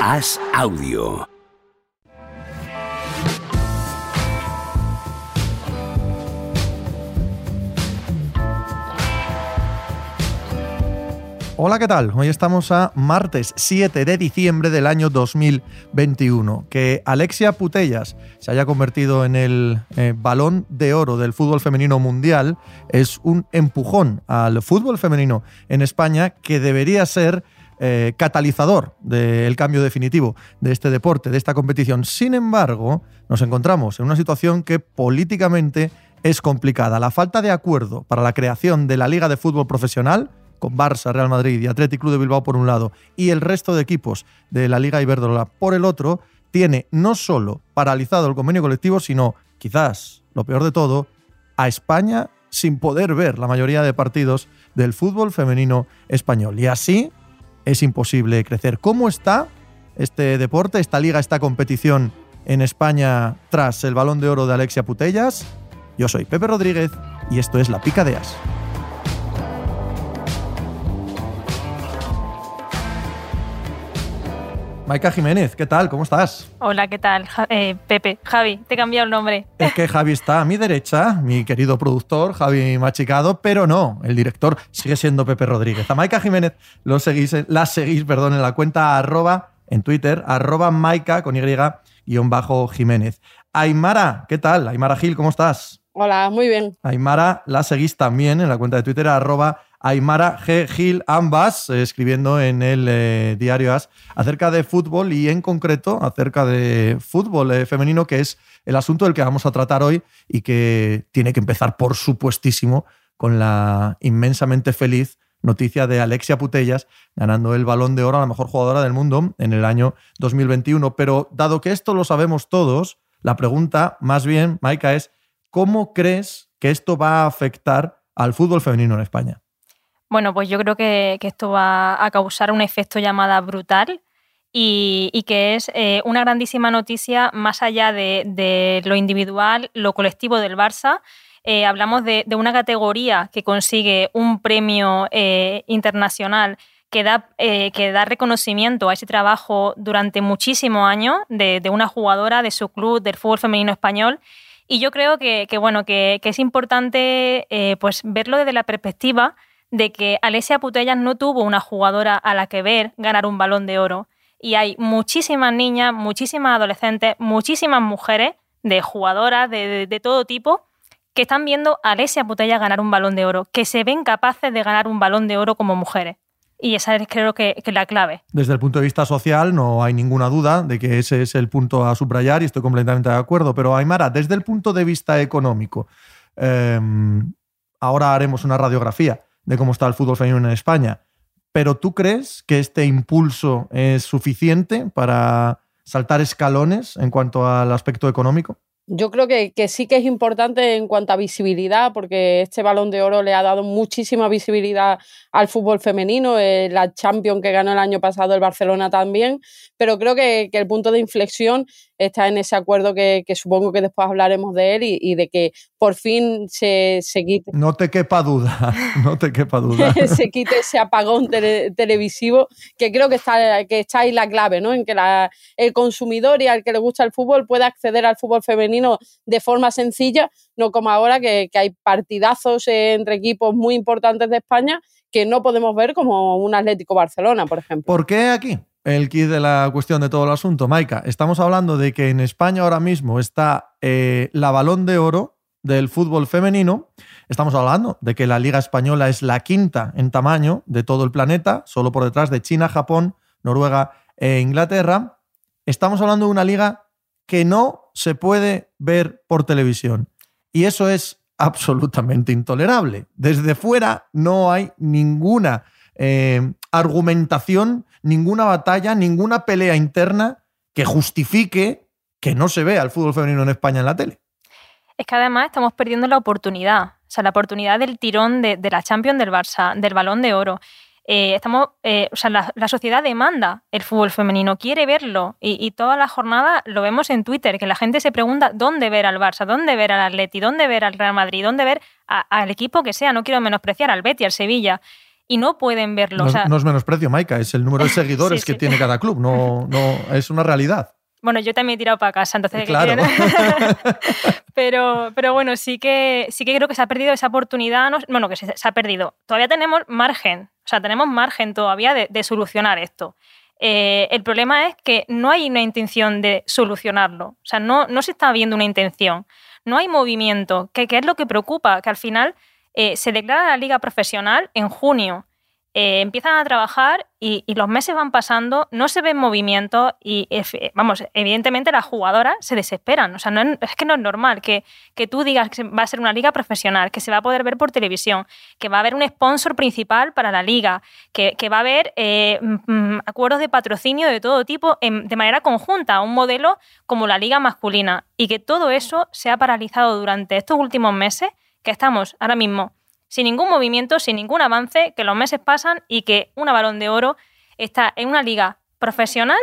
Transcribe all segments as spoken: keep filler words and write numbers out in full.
As Audio. Hola, ¿qué tal? Hoy estamos a martes siete de diciembre del año dos mil veintiuno. Que Alexia Putellas se haya convertido en el eh, balón de oro del fútbol femenino mundial es un empujón al fútbol femenino en España que debería ser eh, catalizador del cambio definitivo de este deporte, de esta competición. Sin embargo, nos encontramos en una situación que políticamente es complicada. La falta de acuerdo para la creación de la Liga de Fútbol Profesional, con Barça, Real Madrid y Athletic Club de Bilbao por un lado y el resto de equipos de la Liga Iberdrola por el otro, tiene no solo paralizado el convenio colectivo, sino, quizás lo peor de todo, a España sin poder ver la mayoría de partidos del fútbol femenino español. Y así es imposible crecer. ¿Cómo está este deporte, esta liga, esta competición en España tras el Balón de Oro de Alexia Putellas? Yo soy Pepe Rodríguez y esto es La Pica de As. Maika Jiménez, ¿qué tal? ¿Cómo estás? Hola, ¿qué tal? Ja- eh, Pepe, Javi, te he cambiado el nombre. Es que Javi está a mi derecha, mi querido productor, Javi Machicado, pero no, el director sigue siendo Pepe Rodríguez. A Maika Jiménez lo seguís, la seguís perdón, en la cuenta arroba, en Twitter, arroba Maika con Y guión bajo Jiménez. Aymara, ¿qué tal? Aymara Gil, ¿cómo estás? Hola, muy bien. Aymara la seguís también en la cuenta de Twitter, arroba Aymara G. Gil, ambas eh, escribiendo en el eh, diario As acerca de fútbol y en concreto acerca de fútbol eh, femenino, que es el asunto del que vamos a tratar hoy y que tiene que empezar, por supuestísimo, con la inmensamente feliz noticia de Alexia Putellas ganando el Balón de Oro a la mejor jugadora del mundo en el año dos mil veintiuno. Pero dado que esto lo sabemos todos, la pregunta más bien, Maika, es ¿cómo crees que esto va a afectar al fútbol femenino en España? Bueno, pues yo creo que, que esto va a causar un efecto llamada brutal y, y que es eh, una grandísima noticia más allá de, de lo individual, lo colectivo del Barça. Eh, hablamos de, de una categoría que consigue un premio eh, internacional que da, eh, que da reconocimiento a ese trabajo durante muchísimos años de, de una jugadora, de su club, del fútbol femenino español. Y yo creo que, que, bueno, que, que es importante eh, pues verlo desde la perspectiva de que Alexia Putellas no tuvo una jugadora a la que ver ganar un Balón de Oro. Y hay muchísimas niñas, muchísimas adolescentes, muchísimas mujeres, de jugadoras de, de, de todo tipo, que están viendo a Alexia Putellas ganar un Balón de Oro, que se ven capaces de ganar un Balón de Oro como mujeres. Y esa es, creo que, que es la clave. Desde el punto de vista social no hay ninguna duda de que ese es el punto a subrayar y estoy completamente de acuerdo. Pero Aymara, desde el punto de vista económico, eh, ahora haremos una radiografía de cómo está el fútbol femenino en España, pero ¿tú crees que este impulso es suficiente para saltar escalones en cuanto al aspecto económico? Yo creo que, que sí que es importante en cuanto a visibilidad, porque este Balón de Oro le ha dado muchísima visibilidad al fútbol femenino, eh, la Champions que ganó el año pasado el Barcelona también, pero creo que, que el punto de inflexión está en ese acuerdo que, que supongo que después hablaremos de él y, y de que por fin se, se quite. No te quepa duda, no te quepa duda. se quite ese apagón tele, televisivo, que creo que está, que está ahí la clave, ¿no? En que la, el consumidor y al que le gusta el fútbol pueda acceder al fútbol femenino de forma sencilla, no como ahora que, que hay partidazos entre equipos muy importantes de España que no podemos ver como un Atlético Barcelona, por ejemplo. ¿Por qué aquí? El kit de la cuestión de todo el asunto, Maika. Estamos hablando de que en España ahora mismo está eh, la Balón de Oro del fútbol femenino. Estamos hablando de que la Liga Española es la quinta en tamaño de todo el planeta, solo por detrás de China, Japón, Noruega e Inglaterra. Estamos hablando de una liga que no se puede ver por televisión. Y eso es absolutamente intolerable. Desde fuera no hay ninguna eh, argumentación, ninguna batalla, ninguna pelea interna que justifique que no se vea el fútbol femenino en España en la tele. Es que además estamos perdiendo la oportunidad, o sea, la oportunidad del tirón de, de la Champions del Barça, del Balón de Oro. Eh, estamos, eh, o sea, la, la sociedad demanda el fútbol femenino, quiere verlo y, y toda la jornada lo vemos en Twitter, que la gente se pregunta dónde ver al Barça, dónde ver al Atleti, dónde ver al Real Madrid, dónde ver a, al equipo que sea, no quiero menospreciar, al Betis, al Sevilla. y no pueden verlo. No, o sea, no es menosprecio, Maika, es el número de seguidores sí, sí. que tiene cada club, no, no es una realidad. Bueno, yo también he tirado para casa, entonces... Claro. pero, pero bueno, sí que, sí que creo que se ha perdido esa oportunidad. No, bueno, que se, se ha perdido. Todavía tenemos margen, o sea, tenemos margen todavía de, de solucionar esto. Eh, el problema es que no hay una intención de solucionarlo. O sea, no, no se está viendo una intención. No hay movimiento, que, que es lo que preocupa, que al final eh, se declara la liga profesional en junio. Eh, empiezan a trabajar y, y los meses van pasando, no se ven movimientos y, vamos, evidentemente las jugadoras se desesperan. O sea, no es, es que no es normal que, que tú digas que va a ser una liga profesional, que se va a poder ver por televisión, que va a haber un sponsor principal para la liga, que, que va a haber eh, m- acuerdos de patrocinio de todo tipo en, de manera conjunta, un modelo como la liga masculina, y que todo eso se ha paralizado durante estos últimos meses, que estamos ahora mismo sin ningún movimiento, sin ningún avance, que los meses pasan y que una Balón de Oro está en una liga profesional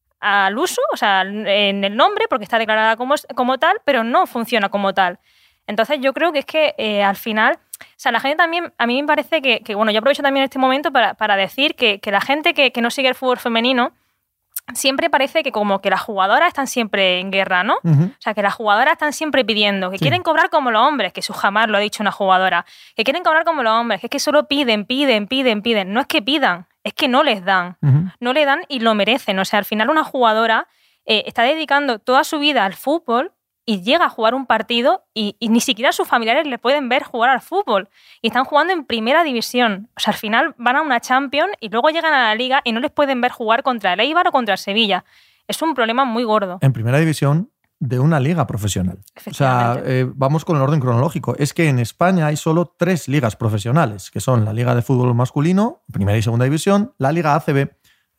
al uso, o sea, en el nombre, porque está declarada como, como tal, pero no funciona como tal. Entonces yo creo que es que eh, al final, o sea, la gente también, a mí me parece que, que bueno, yo aprovecho también este momento para, para decir que, que la gente que, que no sigue el fútbol femenino, siempre parece que como que las jugadoras están siempre en guerra, ¿no? Uh-huh. O sea, que las jugadoras están siempre pidiendo, que sí. quieren cobrar como los hombres, que eso jamás lo ha dicho una jugadora, que quieren cobrar como los hombres, que es que solo piden, piden, piden, piden. No es que pidan, es que no les dan. Uh-huh. No le dan y lo merecen. O sea, al final una jugadora eh, está dedicando toda su vida al fútbol y llega a jugar un partido y, y ni siquiera sus familiares le pueden ver jugar al fútbol. Y están jugando en primera división. O sea, al final van a una Champions y luego llegan a la Liga y no les pueden ver jugar contra el Eibar o contra el Sevilla. Es un problema muy gordo. En primera división de una liga profesional. O sea, eh, vamos con el orden cronológico. Es que en España hay solo tres ligas profesionales, que son la Liga de Fútbol Masculino, primera y segunda división, la Liga A C B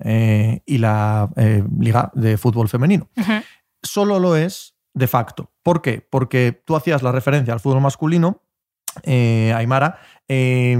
eh, y la eh, Liga de Fútbol Femenino. Uh-huh. Solo lo es de facto. ¿Por qué? Porque tú hacías la referencia al fútbol masculino, eh, Aymara. Eh,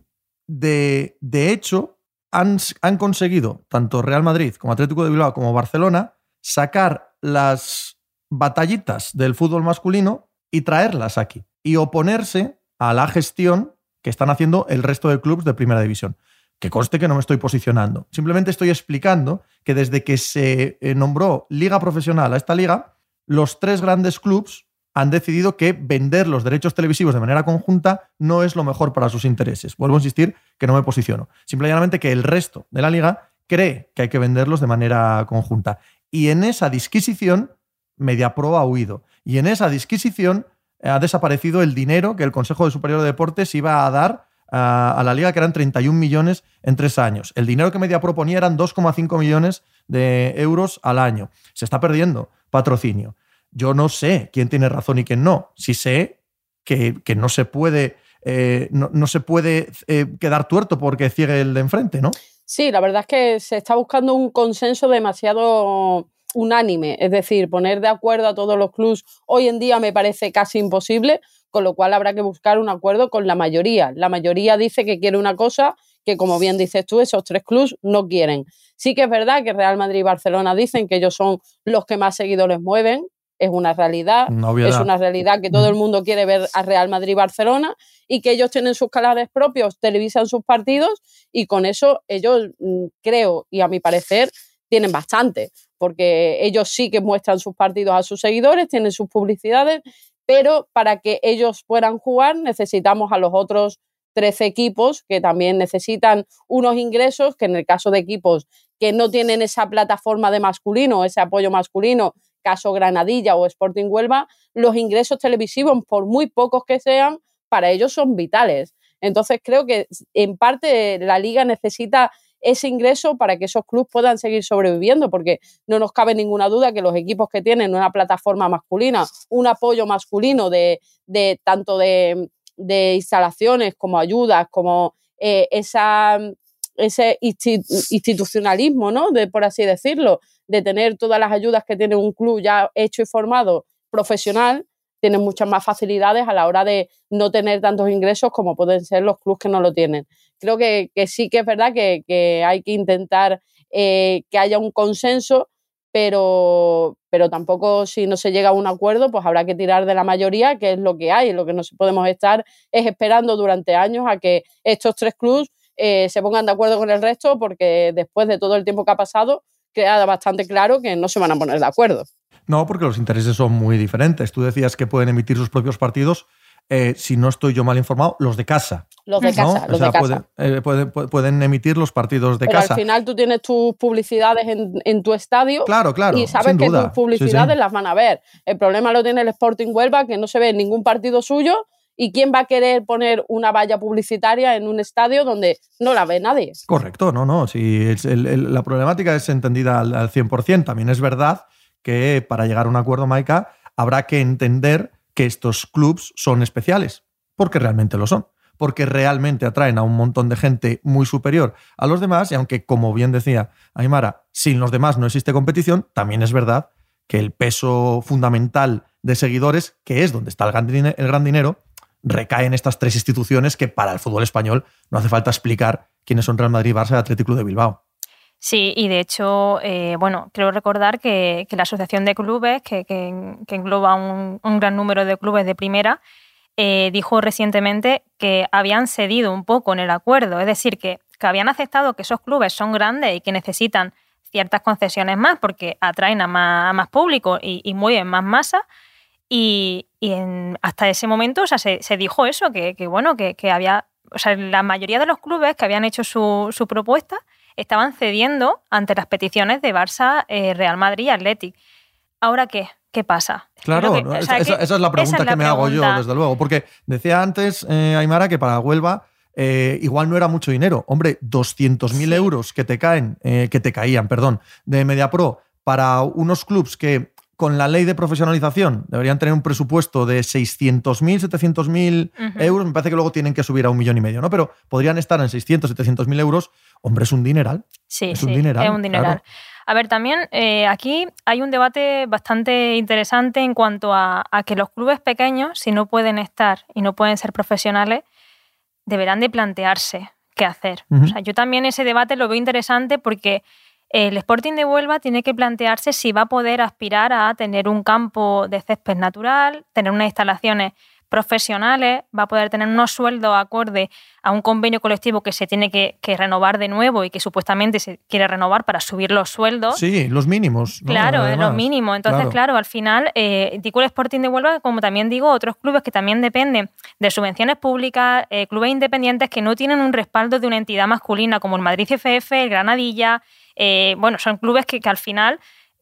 de, de hecho, han, han conseguido, tanto Real Madrid como Atlético de Bilbao como Barcelona, sacar las batallitas del fútbol masculino y traerlas aquí. Y oponerse a la gestión que están haciendo el resto de clubes de primera división. Que conste que no me estoy posicionando. Simplemente estoy explicando que desde que se nombró liga profesional a esta liga, los tres grandes clubs han decidido que vender los derechos televisivos de manera conjunta no es lo mejor para sus intereses. Vuelvo a insistir que no me posiciono. Simplemente que el resto de la liga cree que hay que venderlos de manera conjunta. Y en esa disquisición, Mediapro ha huido. Y en esa disquisición ha desaparecido el dinero que el Consejo Superior de Deportes iba a dar a, a la liga, que eran treinta y un millones en tres años. El dinero que Mediapro ponía eran dos coma cinco millones de euros al año. Se está perdiendo patrocinio. Yo no sé quién tiene razón y quién no. Sí sé que, que no se puede, eh, no, no se puede eh, quedar tuerto porque ciegue el de enfrente, ¿no? Sí, la verdad es que se está buscando un consenso demasiado unánime. Es decir, poner de acuerdo a todos los clubes hoy en día me parece casi imposible, con lo cual habrá que buscar un acuerdo con la mayoría. La mayoría dice que quiere una cosa que, como bien dices tú, esos tres clubes no quieren. Sí que es verdad que Real Madrid y Barcelona dicen que ellos son los que más seguidores mueven, es una realidad, no es una realidad que todo el mundo quiere ver a Real Madrid y Barcelona y que ellos tienen sus canales propios, televisan sus partidos y con eso ellos, creo, y a mi parecer, tienen bastante, porque ellos sí que muestran sus partidos a sus seguidores, tienen sus publicidades, pero para que ellos puedan jugar necesitamos a los otros trece equipos que también necesitan unos ingresos, que en el caso de equipos que no tienen esa plataforma de masculino, ese apoyo masculino, caso Granadilla o Sporting Huelva, los ingresos televisivos, por muy pocos que sean, para ellos son vitales. Entonces creo que en parte la liga necesita ese ingreso para que esos clubes puedan seguir sobreviviendo, porque no nos cabe ninguna duda que los equipos que tienen una plataforma masculina, un apoyo masculino de, de tanto de, de instalaciones como ayudas, como eh, esa, ese institucionalismo, ¿no? De, por así decirlo, de tener todas las ayudas que tiene un club ya hecho y formado profesional, tienen muchas más facilidades a la hora de no tener tantos ingresos como pueden ser los clubes que no lo tienen. Creo que, que sí que es verdad que, que hay que intentar eh, que haya un consenso, pero, pero tampoco, si no se llega a un acuerdo, pues habrá que tirar de la mayoría, que es lo que hay. Lo que no podemos estar es esperando durante años a que estos tres clubes eh, se pongan de acuerdo con el resto, porque después de todo el tiempo que ha pasado, queda bastante claro que no se van a poner de acuerdo. No, porque los intereses son muy diferentes. Tú decías que pueden emitir sus propios partidos, eh, si no estoy yo mal informado, los de casa. Los de casa, ¿no? los o sea, de casa. Puede, eh, puede, pueden emitir los partidos de Pero casa. Al final tú tienes tus publicidades en, en tu estadio, claro, claro, y sabes sin que duda. tus publicidades sí, sí. las van a ver. El problema lo tiene el Sporting Huelva, que no se ve en ningún partido suyo, y quién va a querer poner una valla publicitaria en un estadio donde no la ve nadie. Correcto, no, no. Sí, es el, el, la problemática es entendida al, al cien por ciento. También es verdad que para llegar a un acuerdo, Maika, habrá que entender que estos clubs son especiales, porque realmente lo son. Porque realmente atraen a un montón de gente muy superior a los demás, y aunque, como bien decía Aimara, sin los demás no existe competición, también es verdad que el peso fundamental de seguidores, que es donde está el gran, dinero, el gran dinero, recae en estas tres instituciones que para el fútbol español no hace falta explicar quiénes son Real Madrid, Barça y Athletic Club de Bilbao. Sí, y de hecho, eh, bueno, creo recordar que, que la Asociación de Clubes, que, que, que engloba un, un gran número de clubes de primera, Eh, dijo recientemente que habían cedido un poco en el acuerdo, es decir, que, que habían aceptado que esos clubes son grandes y que necesitan ciertas concesiones más porque atraen a más, a más público y, y mueven más masa, y, y en, hasta ese momento, o sea, se, se dijo eso, que, que bueno, que, que había, o sea, la mayoría de los clubes que habían hecho su, su propuesta estaban cediendo ante las peticiones de Barça, eh, Real Madrid y Athletic. ¿Ahora qué? ¿Qué pasa? Claro, que, no, o sea, esa, que, esa es la pregunta esa es la que me pregunta. hago yo, desde luego. Porque decía antes, eh, Aimara, que para Huelva eh, igual no era mucho dinero. Hombre, doscientos mil sí. euros que te caen, eh, que te caían, perdón, de Mediapro para unos clubs que con la ley de profesionalización deberían tener un presupuesto de seiscientos mil, setecientos mil uh-huh. euros. Me parece que luego tienen que subir a un millón y medio, ¿no? Pero podrían estar en seiscientos, setecientos mil euros. Hombre, es un dineral. Sí, es sí, un dineral, es un dineral. Claro. A ver, también eh, aquí hay un debate bastante interesante en cuanto a, a que los clubes pequeños, si no pueden estar y no pueden ser profesionales, deberán de plantearse qué hacer. Uh-huh. O sea, yo también ese debate lo veo interesante porque el Sporting de Huelva tiene que plantearse si va a poder aspirar a tener un campo de césped natural, tener unas instalaciones profesionales, va a poder tener unos sueldos acorde a un convenio colectivo que se tiene que, que renovar de nuevo y que supuestamente se quiere renovar para subir los sueldos. Sí, los mínimos, ¿no? Claro, Además, los mínimos. Entonces, claro, claro al final, eh, digo el Sporting de Huelva, como también digo otros clubes que también dependen de subvenciones públicas, eh, clubes independientes que no tienen un respaldo de una entidad masculina como el Madrid C F F, el Granadilla, eh, bueno, son clubes que, que al final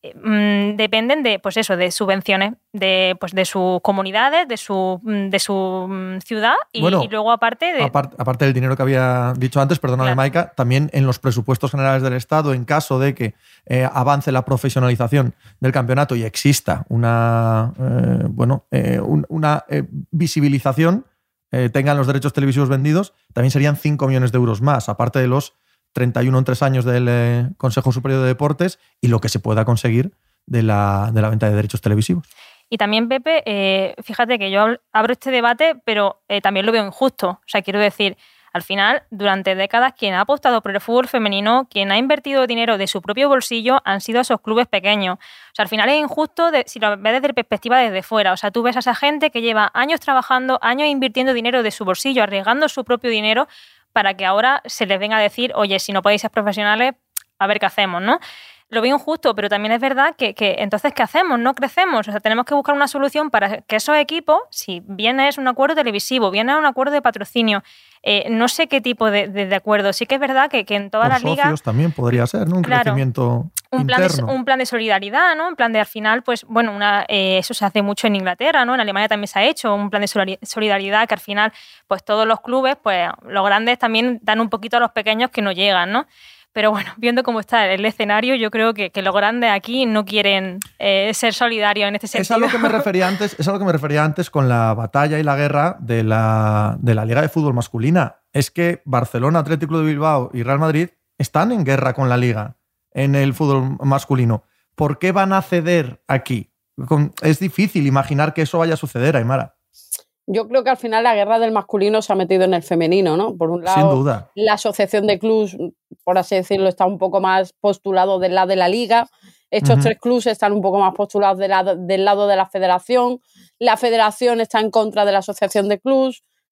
dependen de, pues eso, de subvenciones de, pues de sus comunidades, de su, de su ciudad y, bueno, y luego aparte de... Aparte, aparte del dinero que había dicho antes, perdóname, claro. Maika, también en los presupuestos generales del Estado, en caso de que eh, avance la profesionalización del campeonato y exista una, eh, bueno, eh, un, una eh, visibilización, eh, tengan los derechos televisivos vendidos, también serían cinco millones de euros más, aparte de los treinta y uno en tres años del eh, Consejo Superior de Deportes y lo que se pueda conseguir de la, de la venta de derechos televisivos. Y también, Pepe, eh, fíjate que yo abro este debate, pero eh, también lo veo injusto. O sea, quiero decir, al final, durante décadas, quien ha apostado por el fútbol femenino, quien ha invertido dinero de su propio bolsillo, han sido esos clubes pequeños. O sea, al final es injusto de, si lo ves desde la perspectiva desde fuera. O sea, tú ves a esa gente que lleva años trabajando, años invirtiendo dinero de su bolsillo, arriesgando su propio dinero, para que ahora se les venga a decir, oye, si no podéis ser profesionales, a ver qué hacemos, ¿no? Lo veo injusto, pero también es verdad que, que entonces, ¿qué hacemos? No crecemos. O sea, tenemos que buscar una solución para que esos equipos, si bien es un acuerdo televisivo, bien es un acuerdo de patrocinio, eh, no sé qué tipo de, de, de acuerdo. Sí que es verdad que, que en todas Por las ligas... socios también podría ser, ¿no? Un claro, crecimiento un plan, interno. de, un plan de solidaridad, ¿no? Un plan de, al final, pues, bueno, una, eh, eso se hace mucho en Inglaterra, ¿no? En Alemania también se ha hecho un plan de solidaridad que al final, pues, todos los clubes, pues, los grandes también dan un poquito a los pequeños que no llegan, ¿no? Pero bueno, viendo cómo está el escenario, yo creo que, que los grandes aquí no quieren eh, ser solidarios en este sentido. Es a lo que me refería antes, es a lo que me refería antes con la batalla y la guerra de la, de la Liga de Fútbol masculina. Es que Barcelona, Athletic Club de Bilbao y Real Madrid están en guerra con la Liga en el fútbol masculino. ¿Por qué van a ceder aquí? Es difícil imaginar que eso vaya a suceder, Aimara. Yo creo que al final la guerra del masculino se ha metido en el femenino, ¿no? Por un lado, sin duda, la asociación de clubs, por así decirlo, está un poco más postulado del lado de la liga. Estos uh-huh. tres clubs están un poco más postulados del lado, del lado de la federación. La federación está en contra de la asociación de clubs.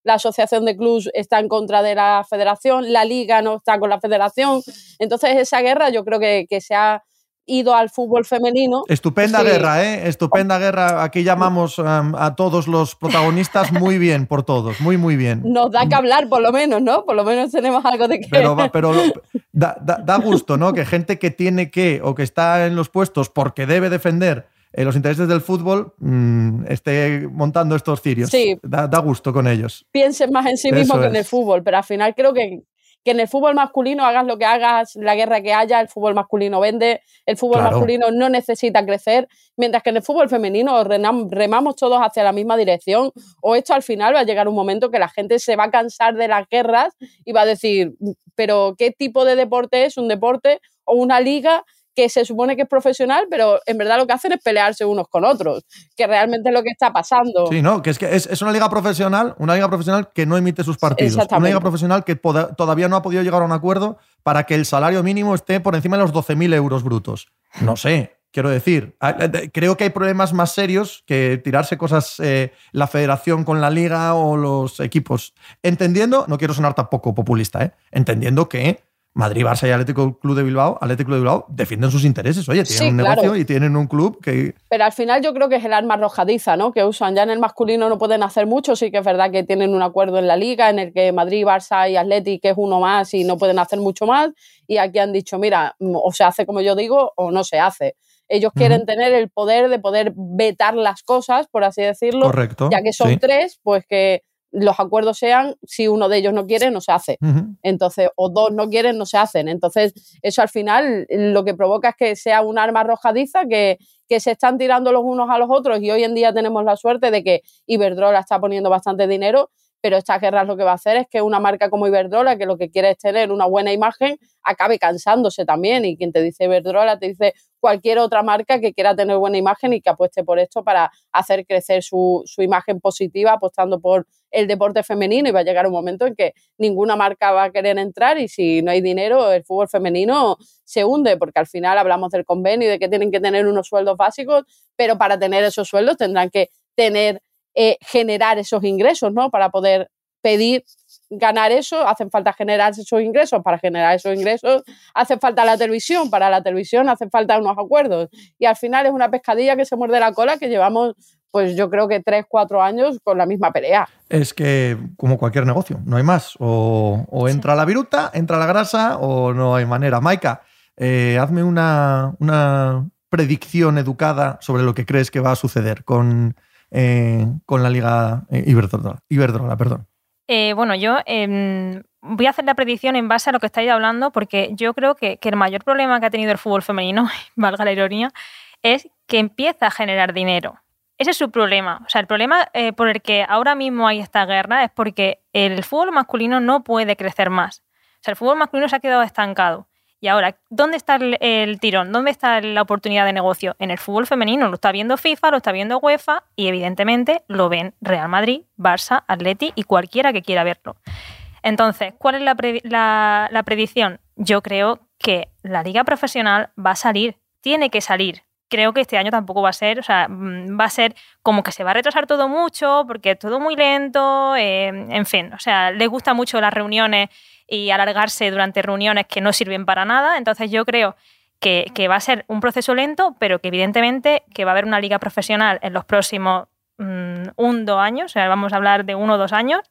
la asociación de clubs está en contra de la federación, la liga no está con la federación. Entonces esa guerra yo creo que, que se ha ido al fútbol femenino. Estupenda sí. guerra, ¿eh? Estupenda guerra. Aquí llamamos um, a todos los protagonistas muy bien por todos, muy, muy bien. Nos da que hablar, por lo menos, ¿no? Por lo menos tenemos algo de que... Pero, pero da, da, da gusto, ¿no? Que gente que tiene que, o que está en los puestos porque debe defender eh, los intereses del fútbol, mmm, esté montando estos cirios. Sí. Da, da gusto con ellos. Piensen más en sí mismo Eso que es. en el fútbol, pero al final creo que... que en el fútbol masculino hagas lo que hagas, la guerra que haya, el fútbol masculino vende, el fútbol Claro. masculino no necesita crecer, mientras que en el fútbol femenino remamos todos hacia la misma dirección, o esto al final va a llegar un momento que la gente se va a cansar de las guerras y va a decir, pero ¿qué tipo de deporte es? ¿Un deporte o una liga que se supone que es profesional, pero en verdad lo que hacen es pelearse unos con otros, que realmente es lo que está pasando? Sí, no, que es que es, es una liga profesional, una liga profesional que no emite sus partidos. Una liga profesional que poda, todavía no ha podido llegar a un acuerdo para que el salario mínimo esté por encima de los doce mil euros brutos. No sé, quiero decir, creo que hay problemas más serios que tirarse cosas eh, la federación con la liga o los equipos. Entendiendo, no quiero sonar tampoco populista, ¿eh? Entendiendo que Madrid, Barça y Atlético Club de Bilbao, Atlético Club de Bilbao defienden sus intereses. Oye, tienen sí, un claro. negocio y tienen un club que... Pero al final yo creo que es el arma arrojadiza, ¿no? Que usan. Ya en el masculino no pueden hacer mucho, sí que es verdad que tienen un acuerdo en la liga en el que Madrid, Barça y Atlético es uno más y no pueden hacer mucho más. Y aquí han dicho, mira, o se hace como yo digo o no se hace. Ellos quieren uh-huh. tener el poder de poder vetar las cosas, por así decirlo. Correcto. Ya que son sí. tres, pues que los acuerdos sean, si uno de ellos no quiere, no se hace. Uh-huh. Entonces, o dos no quieren, no se hacen. Entonces, eso al final lo que provoca es que sea un arma arrojadiza que, que se están tirando los unos a los otros, y hoy en día tenemos la suerte de que Iberdrola está poniendo bastante dinero, pero esta guerra lo que va a hacer es que una marca como Iberdrola, que lo que quiere es tener una buena imagen, acabe cansándose también. Y quien te dice Iberdrola te dice cualquier otra marca que quiera tener buena imagen y que apueste por esto para hacer crecer su, su imagen positiva, apostando por el deporte femenino. Y va a llegar un momento en que ninguna marca va a querer entrar, y si no hay dinero, el fútbol femenino se hunde, porque al final hablamos del convenio y de que tienen que tener unos sueldos básicos, pero para tener esos sueldos tendrán que tener Eh, generar esos ingresos, ¿no? Para poder pedir ganar eso, hacen falta generar esos ingresos. Para generar esos ingresos hace falta la televisión, para la televisión hacen falta unos acuerdos, y al final es una pescadilla que se muerde la cola, que llevamos, pues yo creo que tres, cuatro años con la misma pelea. Es que como cualquier negocio, no hay más, o, o entra sí. la viruta, entra la grasa, o no hay manera. Maika, eh, hazme una, una predicción educada sobre lo que crees que va a suceder con Eh, con la Liga eh, Iberdrola, Iberdrola, perdón. Eh, bueno, yo eh, voy a hacer la predicción en base a lo que estáis hablando, porque yo creo que, que el mayor problema que ha tenido el fútbol femenino, valga la ironía, es que empieza a generar dinero. Ese es su problema. O sea, el problema eh, por el que ahora mismo hay esta guerra es porque el fútbol masculino no puede crecer más. O sea, el fútbol masculino se ha quedado estancado. Y ahora, ¿dónde está el, el tirón? ¿Dónde está la oportunidad de negocio? En el fútbol femenino. Lo está viendo FIFA, lo está viendo UEFA, y evidentemente lo ven Real Madrid, Barça, Atleti y cualquiera que quiera verlo. Entonces, ¿cuál es la, pre- la, la predicción? Yo creo que la liga profesional va a salir, tiene que salir. Creo que este año tampoco va a ser, o sea, va a ser como que se va a retrasar todo mucho, porque es todo muy lento, eh, en fin, o sea, les gusta mucho las reuniones y alargarse durante reuniones que no sirven para nada. Entonces yo creo que, que va a ser un proceso lento, pero que evidentemente que va a haber una liga profesional en los próximos mmm, un, dos años, o sea, vamos a hablar de uno o dos años,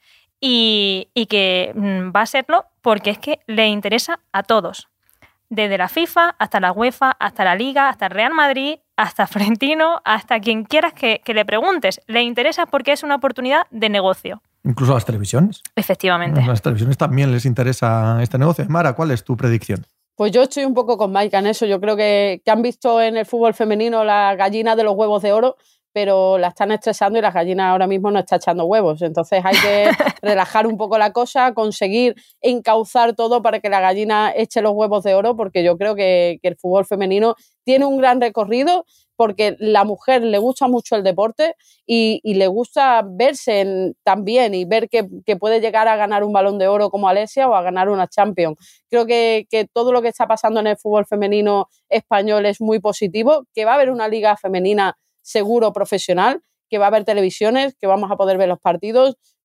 y, y que mmm, va a serlo porque es que le interesa a todos. Desde la FIFA hasta la UEFA, hasta la Liga, hasta el Real Madrid, hasta Florentino, hasta quien quieras que, que le preguntes. Le interesa porque es una oportunidad de negocio. Incluso a las televisiones. Efectivamente. A las televisiones también les interesa este negocio. Mara, ¿cuál es tu predicción? Pues yo estoy un poco con Maika en eso. Yo creo que, que han visto en el fútbol femenino la gallina de los huevos de oro, pero la están estresando y la gallina ahora mismo no está echando huevos. Entonces hay que relajar un poco la cosa, conseguir encauzar todo para que la gallina eche los huevos de oro, porque yo creo que, que el fútbol femenino tiene un gran recorrido, porque la mujer le gusta mucho el deporte y, y le gusta verse en, también y ver que, que puede llegar a ganar un Balón de Oro como Alessia o a ganar una Champions. Creo que, que todo lo que está pasando en el fútbol femenino español es muy positivo, que va a haber una liga femenina seguro profesional, que va a haber televisiones, que vamos a poder ver los partidos,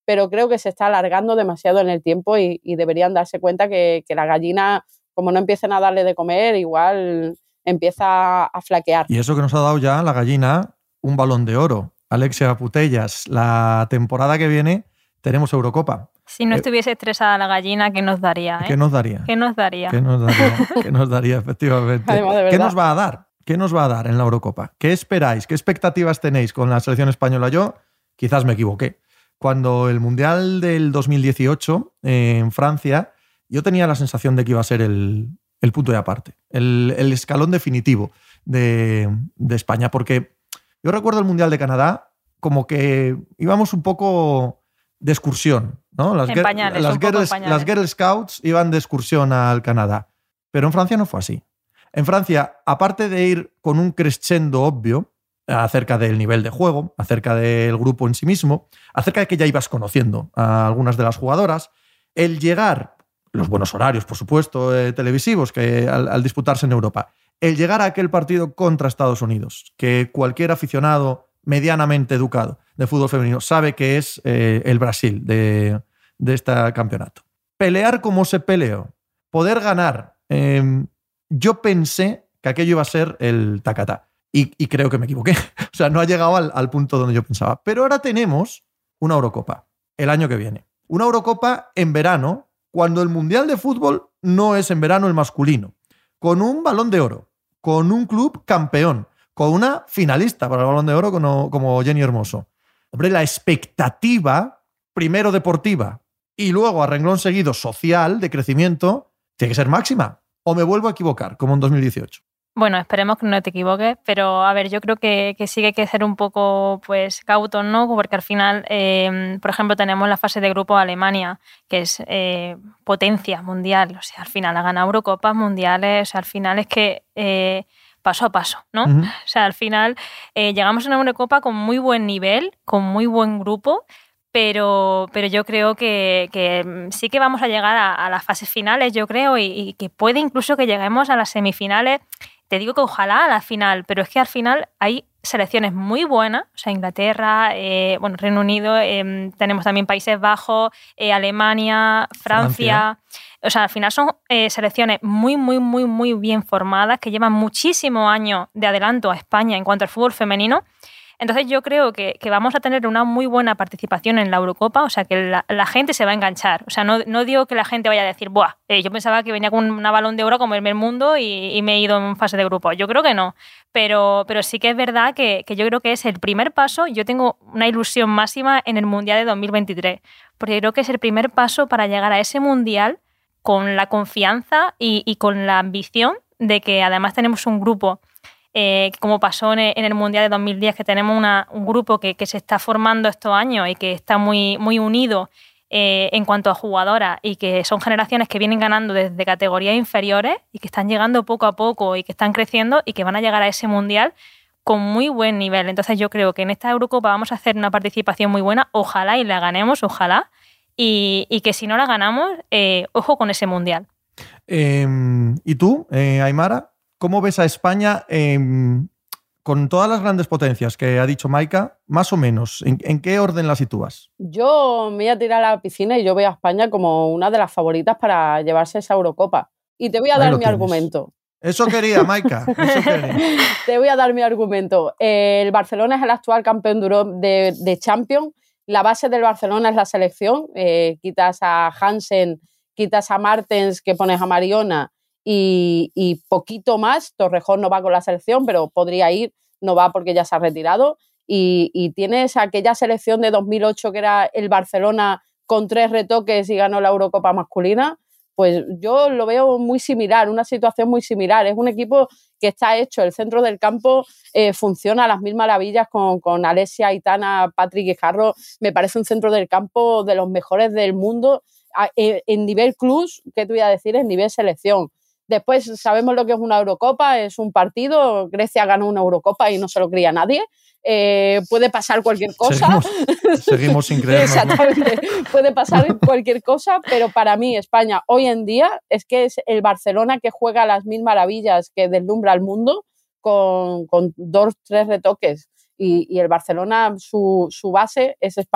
pero creo que se está alargando demasiado en el tiempo y, y deberían darse cuenta que, que la gallina, como no empiecen a darle de comer, igual empieza a flaquear. Y eso que nos ha dado ya la gallina un Balón de Oro. Alexia Putellas, la temporada que viene tenemos Eurocopa. Si no estuviese estresada la gallina, ¿qué nos daría? ¿eh? ¿Qué nos daría? ¿Qué nos daría? ¿Qué nos daría? ¿Qué nos daría, efectivamente? Además, ¿Qué nos va a dar? ¿Qué nos va a dar en la Eurocopa? ¿Qué esperáis? ¿Qué expectativas tenéis con la selección española? Yo quizás me equivoqué. Cuando el Mundial del dos mil dieciocho eh, en Francia, yo tenía la sensación de que iba a ser el, el punto de aparte, el, el escalón definitivo de, de España, porque yo recuerdo el Mundial de Canadá como que íbamos un poco de excursión, ¿no? Las, en pañales, las, un poco girls, en pañales. las Girl Scouts iban de excursión al Canadá, pero en Francia no fue así. En Francia, aparte de ir con un crescendo obvio acerca del nivel de juego, acerca del grupo en sí mismo, acerca de que ya ibas conociendo a algunas de las jugadoras, el llegar, los buenos horarios, por supuesto, eh, televisivos, que al, al disputarse en Europa, el llegar a aquel partido contra Estados Unidos, que cualquier aficionado medianamente educado de fútbol femenino sabe que es eh, el Brasil de, de este campeonato. Pelear como se peleó, poder ganar. Eh, yo pensé que aquello iba a ser el tacatá. Y, y creo que me equivoqué. O sea, no ha llegado al, al punto donde yo pensaba. Pero ahora tenemos una Eurocopa el año que viene. Una Eurocopa en verano, cuando el Mundial de Fútbol no es en verano el masculino. Con un Balón de Oro, con un club campeón, con una finalista para el Balón de Oro como, como Jenny Hermoso. Hombre, la expectativa, primero deportiva y luego a renglón seguido social, de crecimiento, tiene que ser máxima. ¿O me vuelvo a equivocar, como en dos mil dieciocho? Bueno, esperemos que no te equivoques, pero a ver, yo creo que, que sí que hay que ser un poco pues cautos, ¿no? Porque al final, eh, por ejemplo, tenemos la fase de grupo de Alemania, que es eh, potencia mundial, o sea, al final ha ganado Eurocopas mundiales, o sea, al final es que eh, paso a paso, ¿no? Uh-huh. O sea, al final eh, llegamos a una Eurocopa con muy buen nivel, con muy buen grupo, Pero, pero yo creo que, que sí que vamos a llegar a, a las fases finales, yo creo, y, y que puede incluso que lleguemos a las semifinales. Te digo que ojalá a la final, pero es que al final hay selecciones muy buenas, o sea, Inglaterra, eh, bueno, Reino Unido, eh, tenemos también Países Bajos, eh, Alemania, Francia. Francia. O sea, al final son eh, selecciones muy, muy, muy, muy bien formadas, que llevan muchísimos años de adelanto a España en cuanto al fútbol femenino. Entonces yo creo que, que vamos a tener una muy buena participación en la Eurocopa, o sea que la, la gente se va a enganchar. O sea, no, no digo que la gente vaya a decir, buah, eh, yo pensaba que venía con una Balón de Oro a comerme el mundo y, y me he ido en fase de grupo. Yo creo que no, pero, pero sí que es verdad que, que yo creo que es el primer paso. Yo tengo una ilusión máxima en el Mundial de dos mil veintitrés, porque creo que es el primer paso para llegar a ese Mundial con la confianza y, y con la ambición de que además tenemos un grupo Eh, como pasó en el, en el Mundial de dos mil diez, que tenemos una, un grupo que, que se está formando estos años y que está muy, muy unido eh, en cuanto a jugadoras y que son generaciones que vienen ganando desde categorías inferiores y que están llegando poco a poco y que están creciendo y que van a llegar a ese Mundial con muy buen nivel. Entonces yo creo que en esta Eurocopa vamos a hacer una participación muy buena, ojalá y la ganemos, ojalá, y, y que si no la ganamos, eh, ojo con ese Mundial. Eh, ¿Y tú, eh, Aimara? ¿Cómo ves a España eh, con todas las grandes potencias que ha dicho Maika? Más o menos, ¿en, en qué orden la sitúas? Yo me voy a tirar a la piscina y yo veo a España como una de las favoritas para llevarse esa Eurocopa. Y te voy a Ahí dar mi tienes. argumento. Eso quería, Maika. Eso quería. Te voy a dar mi argumento. El Barcelona es el actual campeón de, de Champions. La base del Barcelona es la selección. Eh, quitas a Hansen, quitas a Martens, que pones a Mariona, Y, y poquito más. Torrejón no va con la selección, pero podría ir, no va porque ya se ha retirado. Y, y tienes aquella selección de dos mil ocho que era el Barcelona con tres retoques y ganó la Eurocopa masculina. Pues yo lo veo muy similar, una situación muy similar. Es un equipo que está hecho, el centro del campo eh, funciona a las mil maravillas con, con Alessia, Aitana, Patrick Guijarro. Me parece un centro del campo de los mejores del mundo. En, en nivel clubs, ¿qué te voy a decir? En nivel selección. Después sabemos lo que es una Eurocopa, es un partido. Grecia ganó una Eurocopa y no se lo creía nadie. Eh, puede pasar cualquier cosa. Seguimos, seguimos sin creernos. Exactamente. Puede pasar cualquier cosa, pero para mí España hoy en día es que es el Barcelona que juega a las mil maravillas, que deslumbra al mundo con, con dos, tres retoques. Y, y el Barcelona, su, su base es España.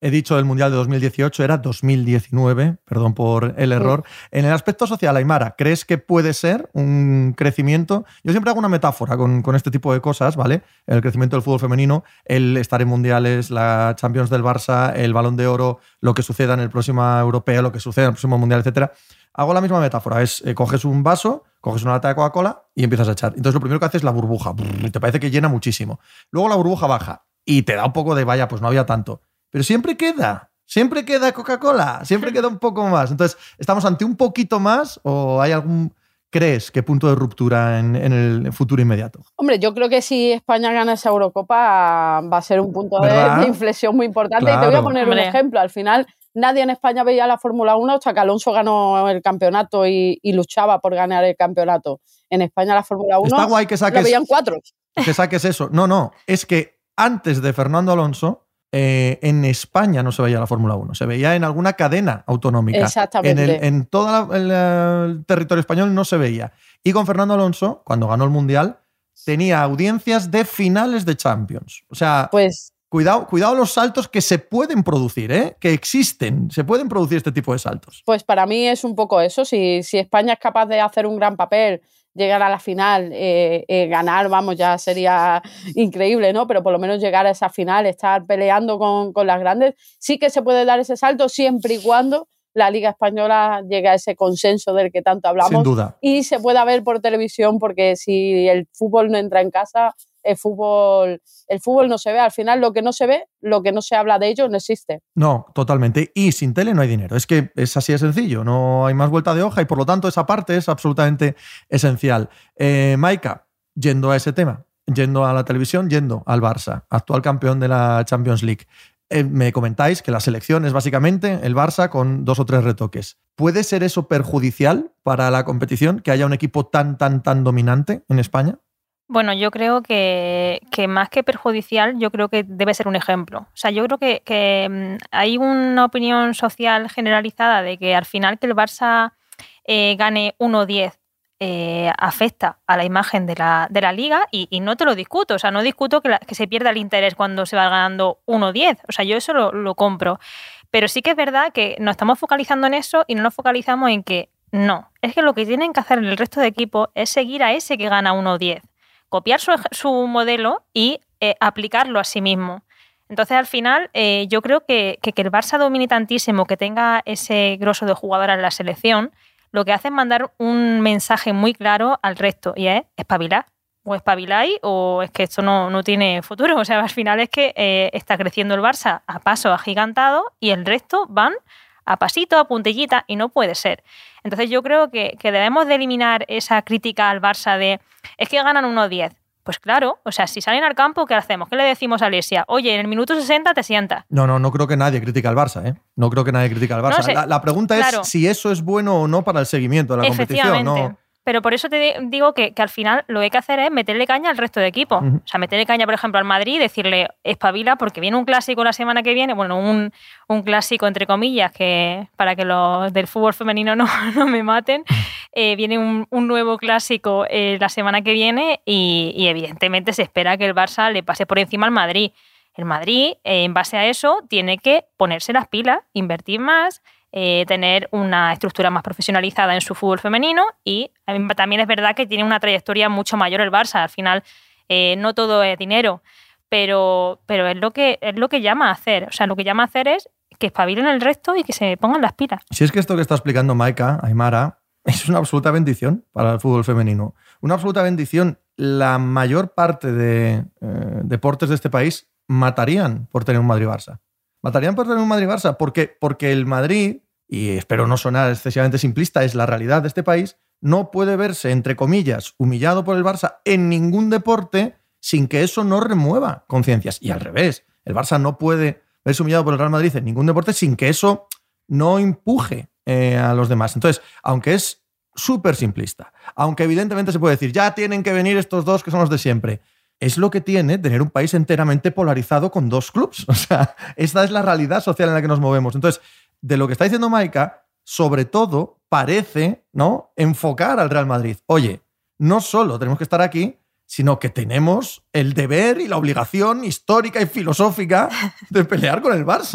He dicho el Mundial de dos mil dieciocho, era dos mil diecinueve, perdón por el error. Sí. En el aspecto social, Aimara, ¿crees que puede ser un crecimiento? Yo siempre hago una metáfora con, con este tipo de cosas, ¿vale? El crecimiento del fútbol femenino, el estar en mundiales, la Champions del Barça, el Balón de Oro, lo que suceda en el próximo europeo, lo que suceda en el próximo mundial, etcétera. Hago la misma metáfora, es eh, coges un vaso, coges una lata de Coca-Cola y empiezas a echar. Entonces lo primero que haces es la burbuja, y te parece que llena muchísimo. Luego la burbuja baja y te da un poco de, vaya, pues no había tanto. Pero siempre queda, siempre queda Coca-Cola, siempre queda un poco más. Entonces, ¿estamos ante un poquito más o hay algún, crees, que punto de ruptura en, en el futuro inmediato? Hombre, yo creo que si España gana esa Eurocopa va a ser un punto de, de inflexión muy importante. Claro. Y te voy a poner Hombre. un ejemplo. Al final, nadie en España veía la Fórmula uno hasta que Alonso ganó el campeonato y, y luchaba por ganar el campeonato. En España la Fórmula uno Está guay que saques, lo veían cuatro. Que saques eso. No, no, es que antes de Fernando Alonso, Eh, en España no se veía la Fórmula uno, se veía en alguna cadena autonómica. Exactamente. En, el, en todo la, el, el territorio español no se veía. Y con Fernando Alonso, cuando ganó el Mundial, tenía audiencias de finales de Champions. O sea, pues, cuidado, cuidado los saltos que se pueden producir, ¿eh? Que existen, se pueden producir este tipo de saltos. Pues para mí es un poco eso. Si, si España es capaz de hacer un gran papel, llegar a la final, eh, eh, ganar, vamos, ya sería increíble, ¿no? Pero por lo menos llegar a esa final, estar peleando con, con las grandes, sí que se puede dar ese salto siempre y cuando la Liga Española llegue a ese consenso del que tanto hablamos. Sin duda. Y se pueda ver por televisión, porque si el fútbol no entra en casa, el fútbol, el fútbol no se ve. Al final, lo que no se ve, lo que no se habla de ello, no existe. No, totalmente. Y sin tele no hay dinero. Es que es así de sencillo. No hay más vuelta de hoja y, por lo tanto, esa parte es absolutamente esencial. Eh, Maika, yendo a ese tema, yendo a la televisión, yendo al Barça, actual campeón de la Champions League. Eh, me comentáis que la selección es básicamente el Barça con dos o tres retoques. ¿Puede ser eso perjudicial para la competición, que haya un equipo tan, tan, tan dominante en España? Bueno, yo creo que, que más que perjudicial, yo creo que debe ser un ejemplo. O sea, yo creo que, que hay una opinión social generalizada de que al final que el Barça eh, gane uno diez eh, afecta a la imagen de la, de la Liga y, y no te lo discuto. O sea, no discuto que, la, que se pierda el interés cuando se va ganando uno diez. O sea, yo eso lo, lo compro. Pero sí que es verdad que nos estamos focalizando en eso y no nos focalizamos en que no. Es que lo que tienen que hacer el resto de equipos es seguir a ese que gana uno diez. Copiar su, su modelo y eh, aplicarlo a sí mismo. Entonces, al final, eh, yo creo que, que, que el Barça domine tantísimo, que tenga ese grosso de jugadoras en la selección, lo que hace es mandar un mensaje muy claro al resto, y es espabilar. O espabiláis o es que esto no, no tiene futuro. O sea, al final es que eh, está creciendo el Barça a paso agigantado y el resto van a pasito, a puntillita, y no puede ser. Entonces yo creo que, que debemos de eliminar esa crítica al Barça de es que ganan uno diez. Pues claro, o sea, si salen al campo, ¿qué hacemos? ¿Qué le decimos a Alessia? Oye, en el minuto sesenta te sientas. No, no, no creo que nadie critique al Barça, ¿eh? No creo que nadie critique al Barça. No sé, la, la pregunta claro. es si eso es bueno o no para el seguimiento de la competición, ¿no? Pero por eso te digo que, que al final lo que hay que hacer es meterle caña al resto de equipos. Uh-huh. O sea, meterle caña, por ejemplo, al Madrid y decirle espabila porque viene un clásico la semana que viene, bueno, un, un clásico entre comillas, que para que los del fútbol femenino no, no me maten, eh, viene un, un nuevo clásico eh, la semana que viene y, y evidentemente se espera que el Barça le pase por encima al Madrid. El Madrid, eh, en base a eso, tiene que ponerse las pilas, invertir más, Eh, tener una estructura más profesionalizada en su fútbol femenino y también es verdad que tiene una trayectoria mucho mayor el Barça. Al final eh, no todo es dinero, pero, pero es, lo que, es lo que llama a hacer. O sea, lo que llama a hacer es que espabilen el resto y que se pongan las pilas. Si es que esto que está explicando Maika, Aimara, es una absoluta bendición para el fútbol femenino. Una absoluta bendición. La mayor parte de eh, deportes de este país matarían por tener un Madrid-Barça. Matarían por tener un Madrid-Barça. ¿Por qué? Porque el Madrid, y espero no sonar excesivamente simplista, es la realidad de este país, no puede verse, entre comillas, humillado por el Barça en ningún deporte sin que eso no remueva conciencias. Y al revés, el Barça no puede verse humillado por el Real Madrid en ningún deporte sin que eso no empuje eh, a los demás. Entonces, aunque es súper simplista, aunque evidentemente se puede decir, ya tienen que venir estos dos que son los de siempre, es lo que tiene tener un país enteramente polarizado con dos clubs. O sea, esta es la realidad social en la que nos movemos. Entonces, de lo que está diciendo Maika, sobre todo parece, ¿no?, enfocar al Real Madrid. Oye, no solo tenemos que estar aquí, sino que tenemos el deber y la obligación histórica y filosófica de pelear con el Barça.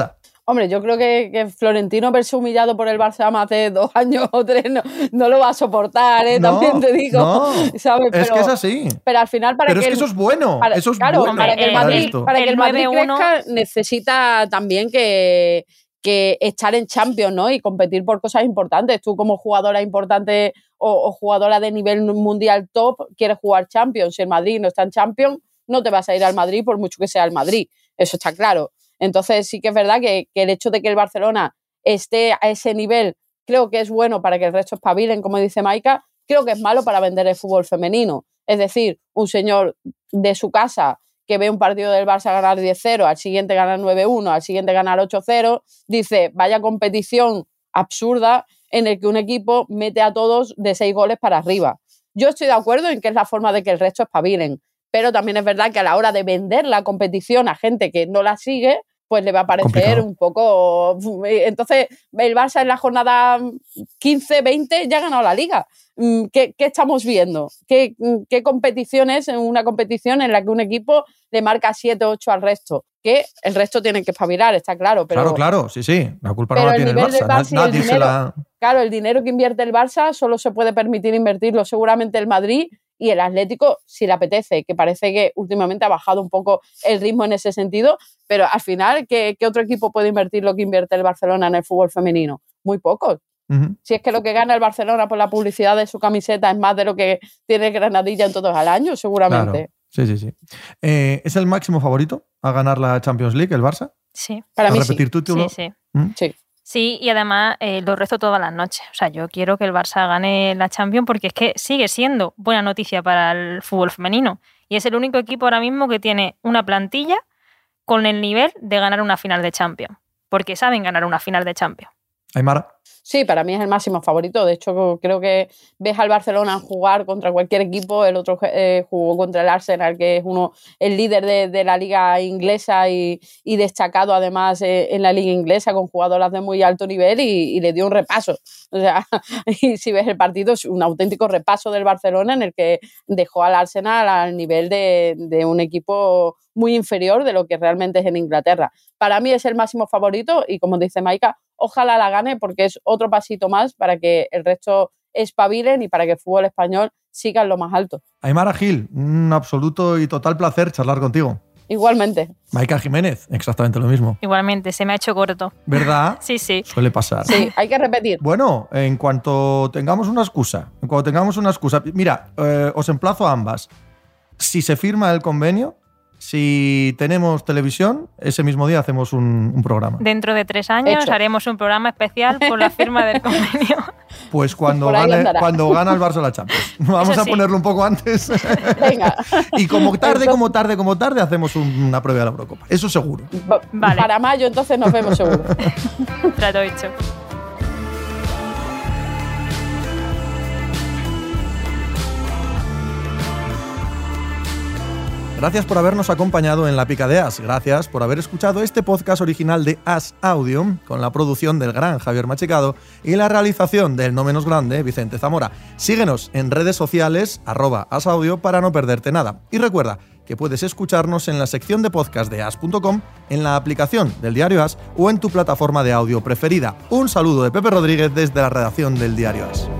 Hombre, yo creo que, que Florentino verse humillado por el Barça hace dos años o tres no, no lo va a soportar, ¿eh? No, También te digo. no, ¿sabes? es Pero, que es así. Pero al final, para Pero que es que el, eso es bueno. para, eso es claro, bueno. para que el Madrid, esto. para que el el Madrid nueve uno crezca, necesita también que, que estar en Champions, ¿no? Y competir por cosas importantes. Tú, como jugadora importante o, o jugadora de nivel mundial top, quieres jugar Champions. Si el Madrid no está en Champions, no te vas a ir al Madrid por mucho que sea el Madrid. Eso está claro. Entonces sí que es verdad que, que el hecho de que el Barcelona esté a ese nivel creo que es bueno para que el resto espabilen, como dice Maika. Creo que es malo para vender el fútbol femenino. Es decir, un señor de su casa que ve un partido del Barça ganar diez cero, al siguiente ganar nueve uno, al siguiente ganar ocho cero, dice, vaya competición absurda en el que un equipo mete a todos de seis goles para arriba. Yo estoy de acuerdo en que es la forma de que el resto espabilen, pero también es verdad que a la hora de vender la competición a gente que no la sigue, pues le va a parecer complicado. Un poco... Entonces, el Barça en la jornada quince veinte ya ha ganado la Liga. ¿Qué, qué estamos viendo? ¿Qué, ¿Qué competición es una competición en la que un equipo le marca siete ocho al resto? Que el resto tiene que espabilar, está claro. Pero, claro, claro, sí, sí. La culpa no la tiene el Barça. Barça Nadie el dinero, se la... Claro, el dinero que invierte el Barça solo se puede permitir invertirlo seguramente el Madrid y el Atlético si le apetece, que parece que últimamente ha bajado un poco el ritmo en ese sentido, pero al final, ¿qué, qué otro equipo puede invertir lo que invierte el Barcelona en el fútbol femenino? Muy pocos. Uh-huh. Si es que lo que gana el Barcelona por la publicidad de su camiseta es más de lo que tiene Granadilla en todos al año, seguramente. Claro. Sí, sí, sí. Eh, ¿Es el máximo favorito a ganar la Champions League, el Barça? Sí. Para ¿A mí repetir sí. tu título? Sí, sí. ¿Mm? Sí. Sí, y además eh, lo resto todas las noches. O sea, yo quiero que el Barça gane la Champions porque es que sigue siendo buena noticia para el fútbol femenino. Y es el único equipo ahora mismo que tiene una plantilla con el nivel de ganar una final de Champions. Porque saben ganar una final de Champions. Aymara. Sí, para mí es el máximo favorito. De hecho, creo que ves al Barcelona jugar contra cualquier equipo. El otro eh, jugó contra el Arsenal, que es uno el líder de, de la liga inglesa y, y destacado además eh, en la liga inglesa con jugadoras de muy alto nivel y, y le dio un repaso. O sea, y si ves el partido, es un auténtico repaso del Barcelona en el que dejó al Arsenal al nivel de, de un equipo muy inferior de lo que realmente es en Inglaterra. Para mí es el máximo favorito y, como dice Maika, ojalá la gane porque es otro pasito más para que el resto espabilen y para que el fútbol español siga en lo más alto. Aymara Gil, un absoluto y total placer charlar contigo. Igualmente. Maika Jiménez, exactamente lo mismo. Igualmente, se me ha hecho corto. ¿Verdad? Sí, sí. Suele pasar. Sí, hay que repetir. Bueno, en cuanto tengamos una excusa, en cuanto tengamos una excusa, mira, eh, os emplazo a ambas. Si se firma el convenio, si tenemos televisión, ese mismo día hacemos un, un programa. Dentro de tres años Hecho. Haremos un programa especial por la firma del convenio. Pues cuando, Por ahí gane, andará. cuando gana el Barça la Champions. Vamos Eso a sí. ponerlo un poco antes. Venga. Y como tarde, Entonces- como tarde, como tarde, hacemos un- una prueba de la Eurocopa. Eso seguro. Va- Vale. Para mayo entonces nos vemos seguro. Trato hecho. Gracias por habernos acompañado en La Pica de As. Gracias por haber escuchado este podcast original de As Audio, con la producción del gran Javier Machicado y la realización del no menos grande Vicente Zamora. Síguenos en redes sociales, arroba asaudio, para no perderte nada. Y recuerda que puedes escucharnos en la sección de podcast de as punto com, en la aplicación del Diario As o en tu plataforma de audio preferida. Un saludo de Pepe Rodríguez desde la redacción del Diario As.